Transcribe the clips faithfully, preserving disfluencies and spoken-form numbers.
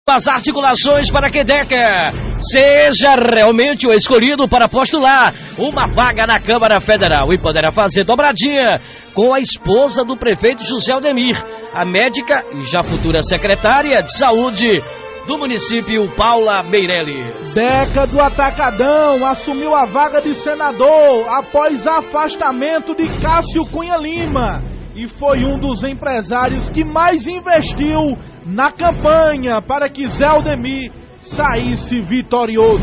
as articulações para que Deca seja realmente o escolhido para postular uma vaga na Câmara Federal e poderá fazer dobradinha com a esposa do prefeito José Aldemir, a médica e já futura secretária de saúde do município, Paula Meirelles. Deca do Atacadão assumiu a vaga de senador após afastamento de Cássio Cunha Lima e foi um dos empresários que mais investiu na campanha para que Zé Aldemir saísse vitorioso.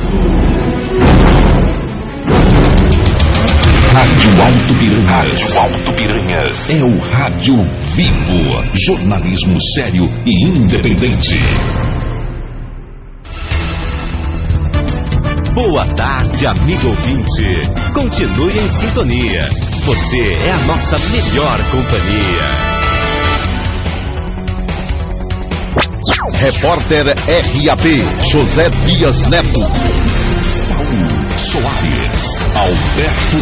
Rádio Alto Piranhas. Rádio Alto Piranhas. É o rádio vivo. Jornalismo sério e independente. Boa tarde, amigo ouvinte. Continue em sintonia. Você é a nossa melhor companhia. Repórter R A P, José Dias Neto. Saul Soares, Alberto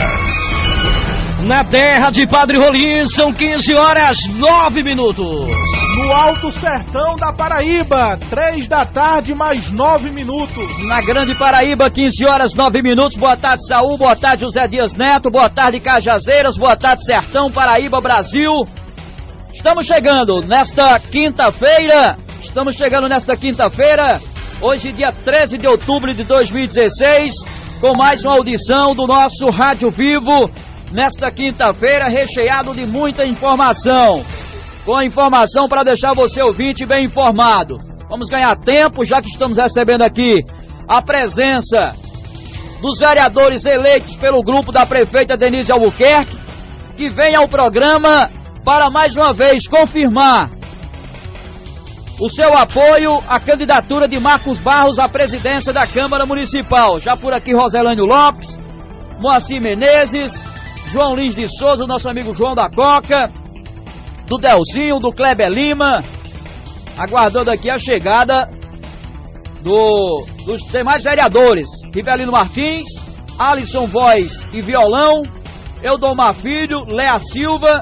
Dias. Na terra de Padre Rolim, são quinze horas, nove minutos. No Alto Sertão da Paraíba, três da tarde, mais nove minutos. Na Grande Paraíba, quinze horas, nove minutos. Boa tarde, Saul. Boa tarde, José Dias Neto. Boa tarde, Cajazeiras. Boa tarde, Sertão, Paraíba, Brasil. Estamos chegando nesta quinta-feira. Estamos chegando nesta quinta-feira. Hoje, dia treze de outubro de dois mil e dezesseis. Com mais uma audição do nosso Rádio Vivo. Nesta quinta-feira, recheado de muita informação. Com a informação para deixar você ouvinte bem informado. Vamos ganhar tempo, já que estamos recebendo aqui a presença dos vereadores eleitos pelo grupo da prefeita Denise Albuquerque, que vem ao programa para mais uma vez confirmar o seu apoio à candidatura de Marcos Barros à presidência da Câmara Municipal. Já por aqui Roselânio Lopes, Moacir Menezes, João Lins de Souza, nosso amigo João da Coca, do Delzinho, do Kleber Lima, aguardando aqui a chegada do, dos demais vereadores, Rivelino Martins, Alisson Voz e Violão, Eudomar Filho, Léa Silva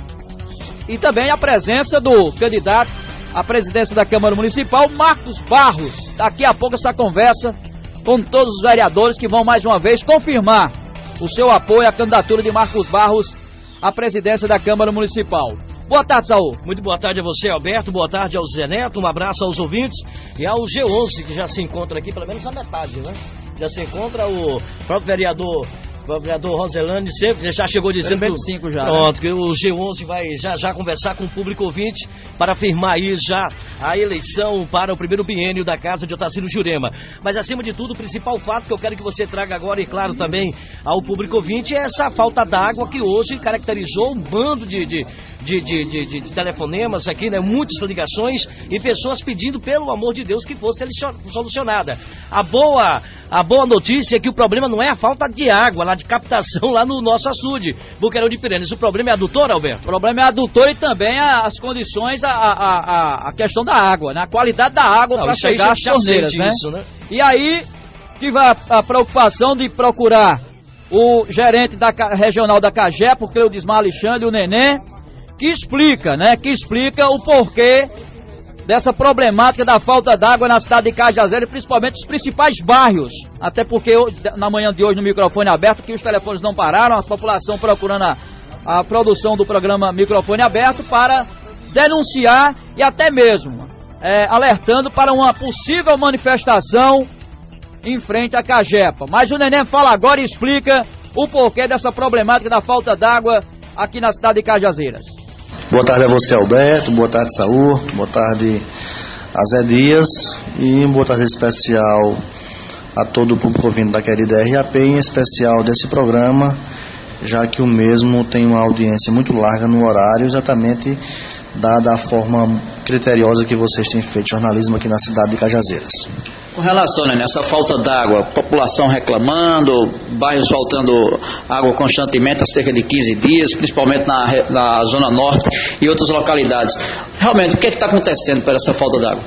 e também a presença do candidato à presidência da Câmara Municipal, Marcos Barros. Daqui a pouco essa conversa com todos os vereadores que vão mais uma vez confirmar o seu apoio à candidatura de Marcos Barros à presidência da Câmara Municipal. Boa tarde, Saul. Muito boa tarde a você, Alberto. Boa tarde ao Zé Neto. Um abraço aos ouvintes e ao G onze, que já se encontra aqui, pelo menos na metade, né? Já se encontra o próprio vereador, o vereador Roselânio, sempre já chegou dizendo... vinte e cinco já. Pronto, que o G onze vai já, já conversar com o público ouvinte para afirmar aí já a eleição para o primeiro biênio da casa de Otacílio Jurema. Mas, acima de tudo, o principal fato que eu quero que você traga agora, e claro também ao público ouvinte, é essa falta d'água que hoje caracterizou um bando de... de De, de, de, de, de telefonemas aqui, né? Muitas ligações e pessoas pedindo, pelo amor de Deus, que fosse solucionada. A boa, a boa notícia é que o problema não é a falta de água, lá de captação, lá no nosso açude, Boqueirão de Piranhas. O problema é adutor, Alberto? O problema é adutor e também as condições, a, a, a, a questão da água, né? A qualidade da água para chegar às torneiras, né? Isso, né? E aí, tive a, a preocupação de procurar o gerente da regional da Cagé, por Cleudismar Alexandre, o Neném, que explica, né, que explica o porquê dessa problemática da falta d'água na cidade de Cajazeiras, principalmente nos principais bairros, até porque eu, na manhã de hoje no microfone aberto, que os telefones não pararam, a população procurando a, a produção do programa Microfone Aberto para denunciar e até mesmo é, alertando para uma possível manifestação em frente à Cagepa. Mas o Neném fala agora e explica o porquê dessa problemática da falta d'água aqui na cidade de Cajazeiras. Boa tarde a você, Alberto. Boa tarde, Saúl. Boa tarde a Zé Dias. E boa tarde especial a todo o público ouvindo da querida R A P, em especial desse programa, já que o mesmo tem uma audiência muito larga no horário, exatamente dada a forma criteriosa que vocês têm feito jornalismo aqui na cidade de Cajazeiras. Com relação, né, nessa falta d'água, população reclamando, bairros faltando água constantemente há cerca de quinze dias, principalmente na, na Zona Norte e outras localidades. Realmente, o que é que está acontecendo por essa falta d'água?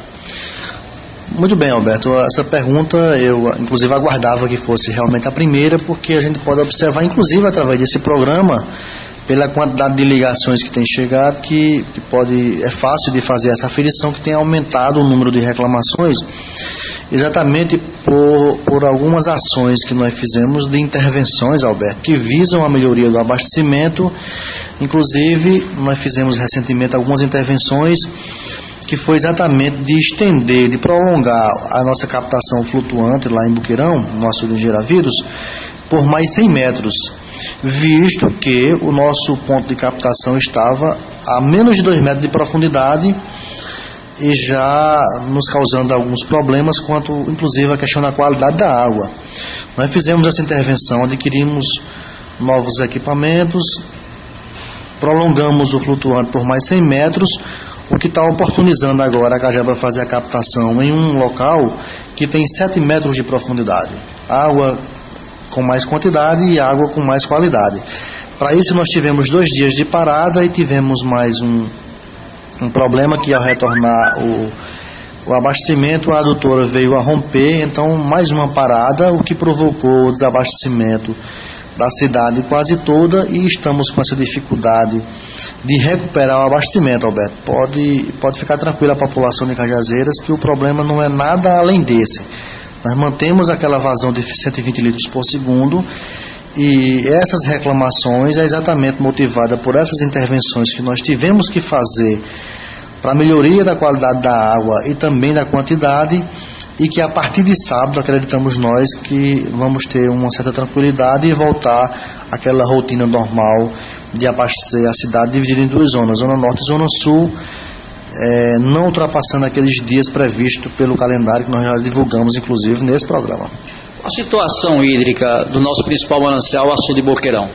Muito bem, Alberto. Essa pergunta eu, inclusive, aguardava que fosse realmente a primeira, porque a gente pode observar, inclusive, através desse programa, pela quantidade de ligações que tem chegado, que, que pode, é fácil de fazer essa aferição, que tem aumentado o número de reclamações, exatamente por, por algumas ações que nós fizemos de intervenções, Alberto, que visam a melhoria do abastecimento. Inclusive, nós fizemos recentemente algumas intervenções que foi exatamente de estender, de prolongar a nossa captação flutuante lá em Buqueirão, no açude de Geravidos, por mais cem metros, visto que o nosso ponto de captação estava a menos de dois metros de profundidade e já nos causando alguns problemas quanto, inclusive, a questão da qualidade da água. Nós fizemos essa intervenção, adquirimos novos equipamentos, prolongamos o flutuante por mais cem metros, o que está oportunizando agora a Cagé para fazer a captação em um local que tem sete metros de profundidade. Água com mais quantidade e água com mais qualidade. Para isso nós tivemos dois dias de parada e tivemos mais um, um problema que ao retornar o, o abastecimento, a adutora veio a romper, então mais uma parada, o que provocou o desabastecimento da cidade quase toda, e estamos com essa dificuldade de recuperar o abastecimento, Alberto. Pode, pode ficar tranquila a população de Cajazeiras que o problema não é nada além desse. Nós mantemos aquela vazão de cento e vinte litros por segundo, e essas reclamações é exatamente motivada por essas intervenções que nós tivemos que fazer para a melhoria da qualidade da água e também da quantidade, e que a partir de sábado acreditamos nós que vamos ter uma certa tranquilidade e voltar àquela rotina normal de abastecer a cidade dividida em duas zonas, Zona Norte e Zona Sul, é, não ultrapassando aqueles dias previstos pelo calendário que nós já divulgamos, inclusive, nesse programa. A situação hídrica do nosso principal manancial, o açude de Boqueirão.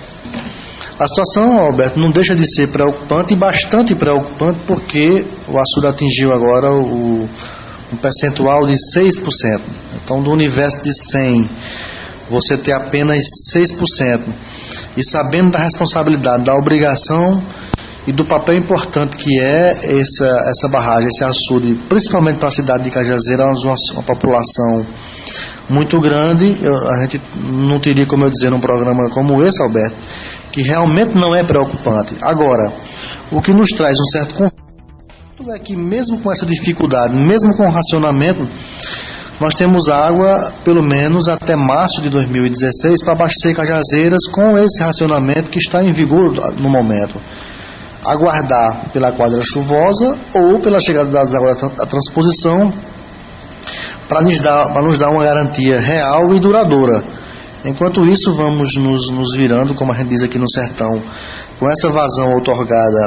A situação, Alberto, não deixa de ser preocupante e bastante preocupante, porque o açude atingiu agora o, um percentual de seis por cento. Então, do universo de cem, você ter apenas seis por cento. E sabendo da responsabilidade, da obrigação e do papel importante que é essa, essa barragem, esse açude, principalmente para a cidade de Cajazeiras, uma, uma população muito grande, eu, a gente não teria como eu dizer num programa como esse, Alberto, que realmente não é preocupante. Agora, o que nos traz um certo conforto é que mesmo com essa dificuldade, mesmo com o racionamento, nós temos água pelo menos até março de dois mil e dezesseis para abastecer Cajazeiras com esse racionamento que está em vigor no momento. Aguardar pela quadra chuvosa ou pela chegada da água da transposição para nos dar, para nos dar uma garantia real e duradoura. Enquanto isso, vamos nos, nos virando, como a gente diz aqui no sertão, com essa vazão outorgada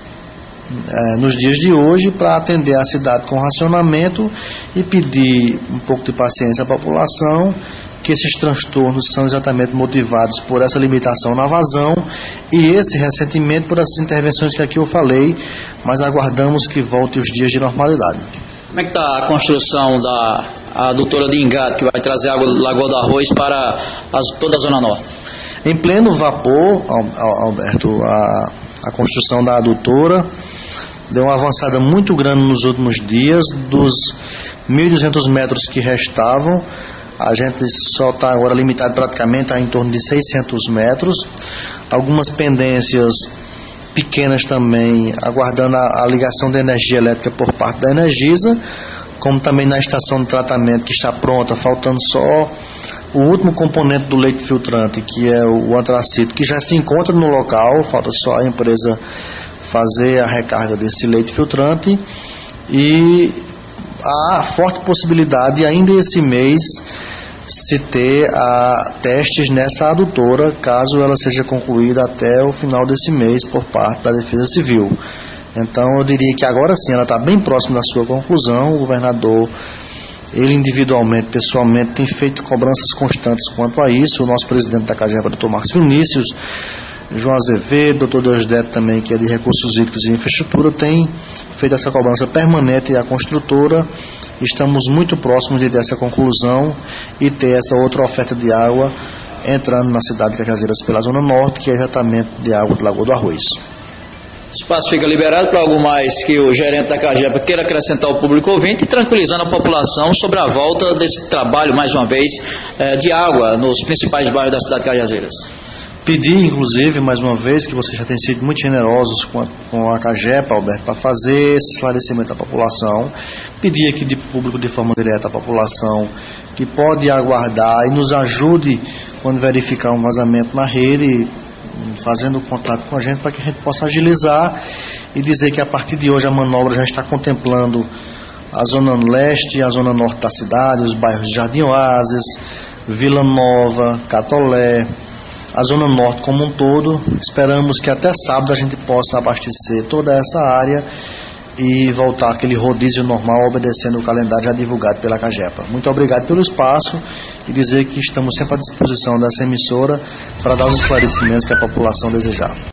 é, nos dias de hoje, para atender a cidade com racionamento e pedir um pouco de paciência à população, que esses transtornos são exatamente motivados por essa limitação na vazão e esse ressentimento por essas intervenções que aqui eu falei, mas aguardamos que volte os dias de normalidade. Como é que está a construção da a adutora de Engado, que vai trazer água do Lagoa do Arroz para as, toda a Zona Norte? Em pleno vapor, Alberto, a, a construção da adutora deu uma avançada muito grande nos últimos dias. Dos mil e duzentos metros que restavam, a gente só está agora limitado praticamente a em torno de seiscentos metros. Algumas pendências pequenas também, aguardando a, a ligação de energia elétrica por parte da Energisa, como também na estação de tratamento que está pronta, faltando só o último componente do leite filtrante, que é o antracito, que já se encontra no local, falta só a empresa fazer a recarga desse leite filtrante, e há forte possibilidade ainda esse mês se ter a, testes nessa adutora, caso ela seja concluída até o final desse mês por parte da Defesa Civil. Então eu diria que agora sim ela está bem próxima da sua conclusão. O governador, ele individualmente, pessoalmente, tem feito cobranças constantes quanto a isso. O nosso presidente da Cageba, doutor Marcos Vinícius, João Azevedo, doutor Deusdedito também, que é de Recursos Hídricos e Infraestrutura, tem feito essa cobrança permanente à construtora. Estamos muito próximos de ter essa conclusão e ter essa outra oferta de água entrando na cidade de Cajazeiras pela Zona Norte, que é exatamente de água do Lagoa do Arroz. O espaço fica liberado para algo mais que o gerente da Cagepa queira acrescentar ao público ouvinte e tranquilizando a população sobre a volta desse trabalho, mais uma vez, de água nos principais bairros da cidade de Cajazeiras. Pedir, inclusive, mais uma vez, que vocês já têm sido muito generosos com a, com a CAGEPA, Alberto, para fazer esse esclarecimento à população. Pedir aqui de público, de forma direta, à população que pode aguardar e nos ajude quando verificar um vazamento na rede, fazendo contato com a gente para que a gente possa agilizar e dizer que a partir de hoje a manobra já está contemplando a zona leste e a zona norte da cidade, os bairros de Jardim Oásis, Vila Nova, Catolé, a zona norte como um todo. Esperamos que até sábado a gente possa abastecer toda essa área e voltar aquele rodízio normal, obedecendo o calendário já divulgado pela CAGEPA. Muito obrigado pelo espaço e dizer que estamos sempre à disposição dessa emissora para dar os esclarecimentos que a população desejar.